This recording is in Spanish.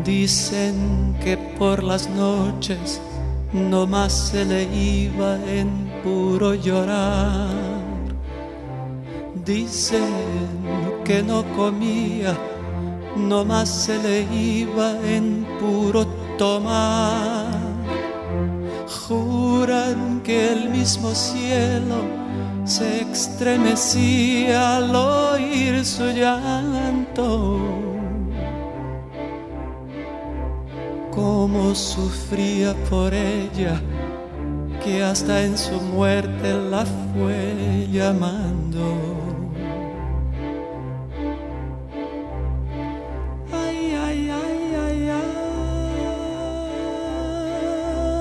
Dicen que por las noches no más se le iba en puro llorar. Dicen que no comía, no más se le iba en puro tomar. Juran que el mismo cielo se estremecía al oír su llanto. Cómo sufría por ella, que hasta en su muerte la fue llamando.